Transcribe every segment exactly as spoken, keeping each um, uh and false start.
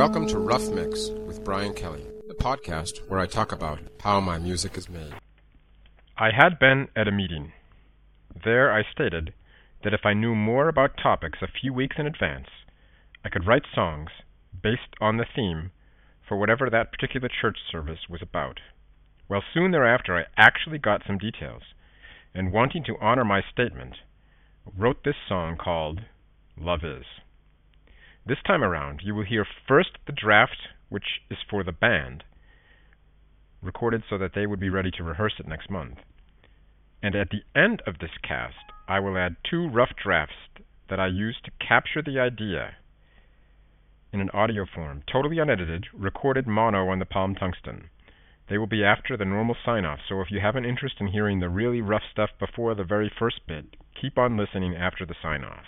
Welcome to Rough Mix with Brian Kelly, the podcast where I talk about how my music is made. I had been at a meeting. There I stated that if I knew more about topics a few weeks in advance, I could write songs based on the theme for whatever that particular church service was about. Well, soon thereafter I actually got some details, and wanting to honor my statement, wrote this song called Love Is. This time around, you will hear first the draft, which is for the band, recorded so that they would be ready to rehearse it next month. And at the end of this cast, I will add two rough drafts that I used to capture the idea in an audio form, totally unedited, recorded mono on the Palm Tungsten. They will be after the normal sign-off, so if you have an interest in hearing the really rough stuff before the very first bit, keep on listening after the sign-off.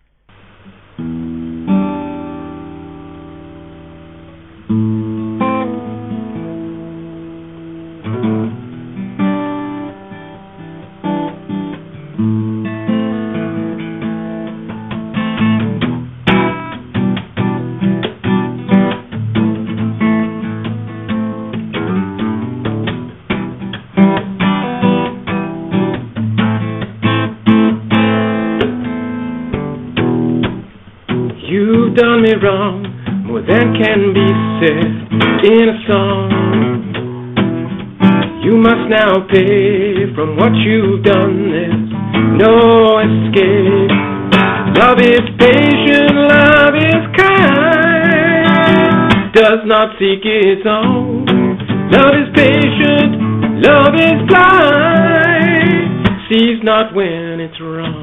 You've done me wrong, more than can be said in a song. You must now pay from what you've done. There's no escape. Love is patient, love is kind, does not seek its own. Love is patient, love is blind, sees not when it's wrong.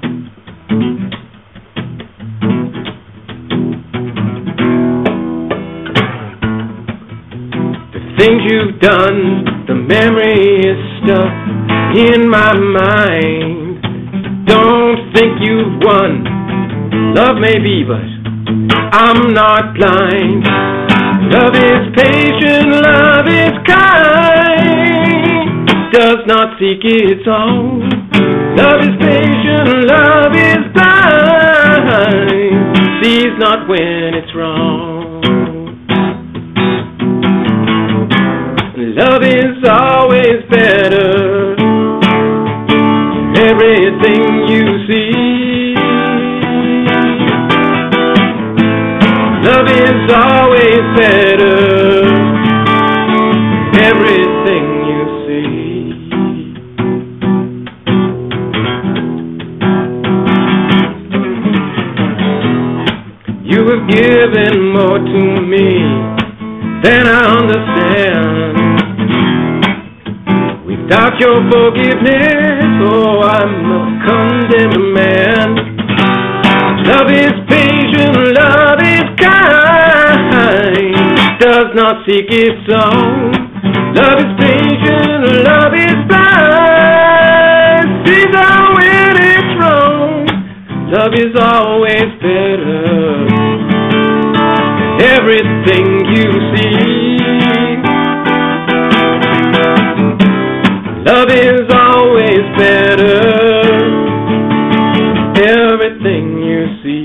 Things you've done, the memory is stuck in my mind. Don't think you've won, love may be, but I'm not blind. Love is patient, love is kind, does not seek its own. Love is patient, love is blind, sees not when it's wrong. Love is always better than everything you see. Love is always better than everything you see. You have given more to me than I understand. Without your forgiveness, oh, I'm a condemned man. Love is patient, love is kind, does not seek its own. Love is patient, love is blind, sees out when it's wrong. Love is always better than everything you see. Love is always better than everything you see.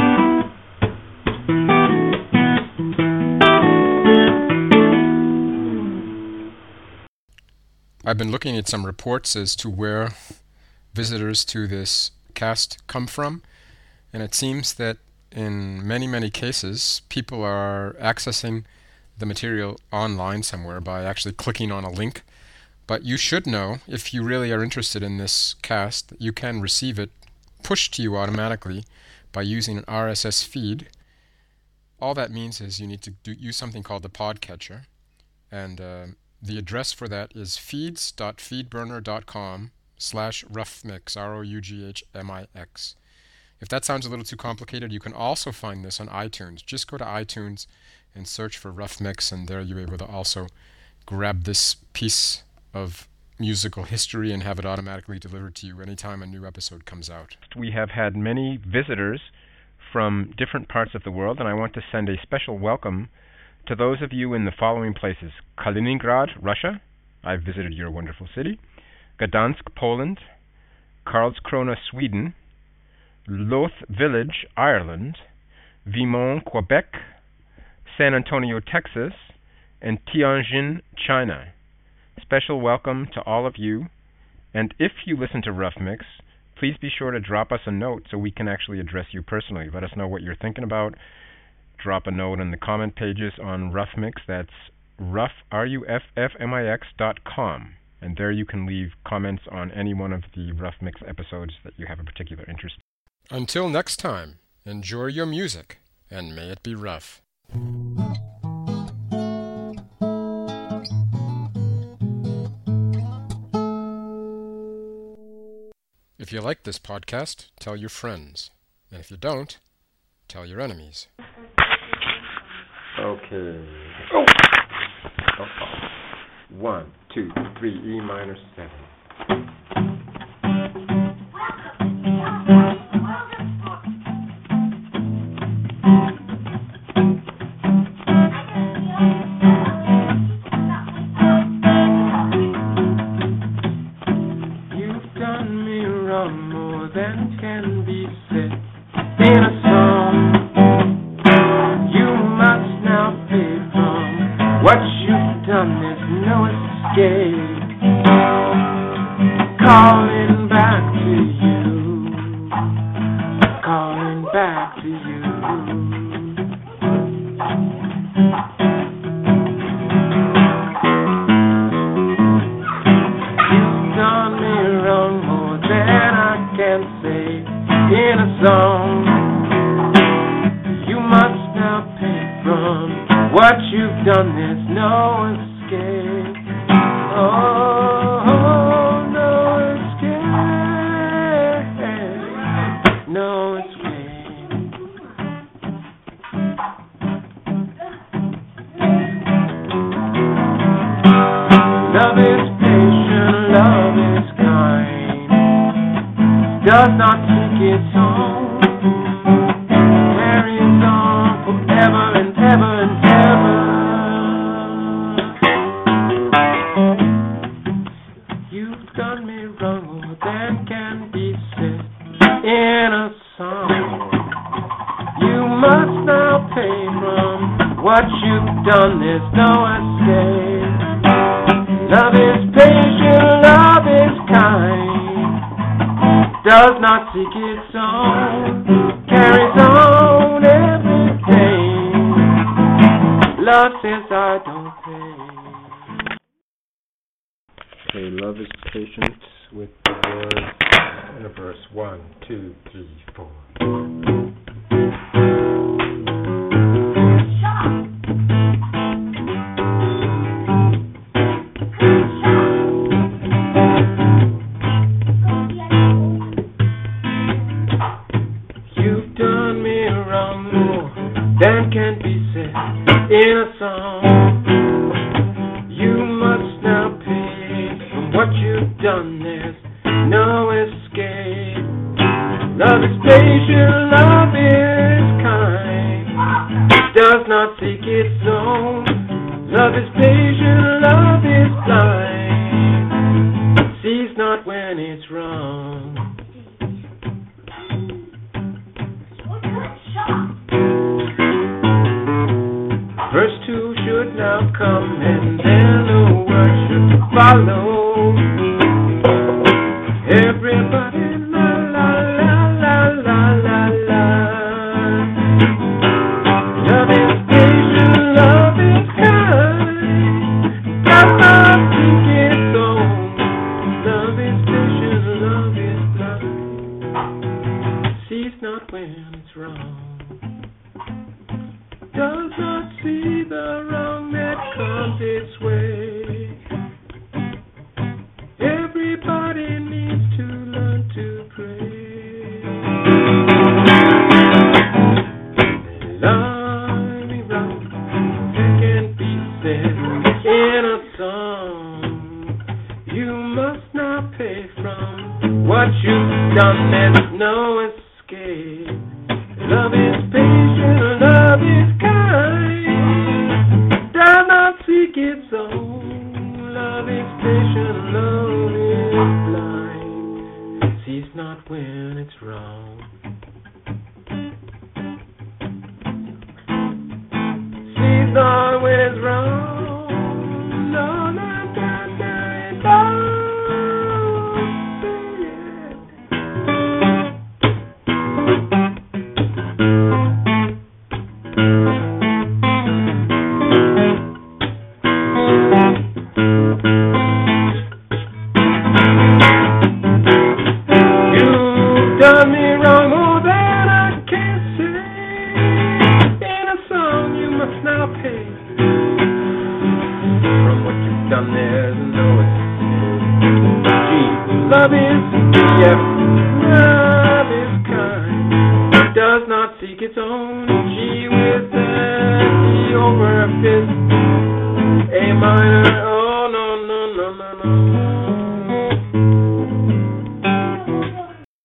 I've been looking at some reports as to where visitors to this cast come from, and it seems that in many, many cases, people are accessing the material online somewhere by actually clicking on a link. But you should know, if you really are interested in this cast, that you can receive it pushed to you automatically by using an R S S feed. All that means is you need to do, use something called the podcatcher, and uh, the address for that is feeds.feedburner.com slash roughmix, R O U G H M I X. If that sounds a little too complicated, you can also find this on iTunes. Just go to iTunes and search for Rough Mix, and there you're able to also grab this piece of musical history and have it automatically delivered to you anytime a new episode comes out. We have had many visitors from different parts of the world, and I want to send a special welcome to those of you in the following places: Kaliningrad, Russia. I've visited your wonderful city. Gdansk, Poland. Karlskrona, Sweden. Louth Village, Ireland. Vimont, Quebec. San Antonio, Texas, and Tianjin, China. Special welcome to all of you, and if you listen to Rough Mix, please be sure to drop us a note so we can actually address you personally. Let us know what you're thinking about. Drop a note in the comment pages on Rough Mix. That's rough, R U F F M I X dot com. And there you can leave comments on any one of the Rough Mix episodes that you have a particular interest in. Until next time, enjoy your music, and may it be rough. If you like this podcast, tell your friends. And if you don't, tell your enemies. Okay. Oh! Oh, oh. One, two, three, E minor seven. You've done me wrong more than can be said in a song. You must now pay from what you've done. There's no escape. Calling back to you. Calling back to you. You've done me wrong more than I can say in a song. You must now pay from what you've done. There's no escape. Oh, no escape. No escape. Love is patient, love is kind, does not seek its own, carries on forever and ever and ever. You've done me wrong more than can be said in a song. You must now pay from what you've done. There's no escape. Love is patient, love is kind, does not seek its own, carries on everything. Love says I don't pay. Okay, love is patient with the word in a verse. One, two, three, four. You've done me wrong more than can be said in a song. You must now pay for what you've done. There's no escape. Love is patient, love is kind, does not seek its own. Love is patient, love is blind, sees not when it's wrong. Verse two should now come, and then the word should follow. Everybody, la la la la la la la. Love is patient, love is kind, does not seek its own. Love is patient, love is blind, sees not when it's wrong. Does not see the wrong that comes its way. Everybody needs to learn to pray. Love me wrong, it can be said in a song. You must not pay from what you've done. There's no escape. Love is patient, love is kind, does not seek its own. Love is patient, love is blind, sees not when it's wrong. See is on when it's wrong.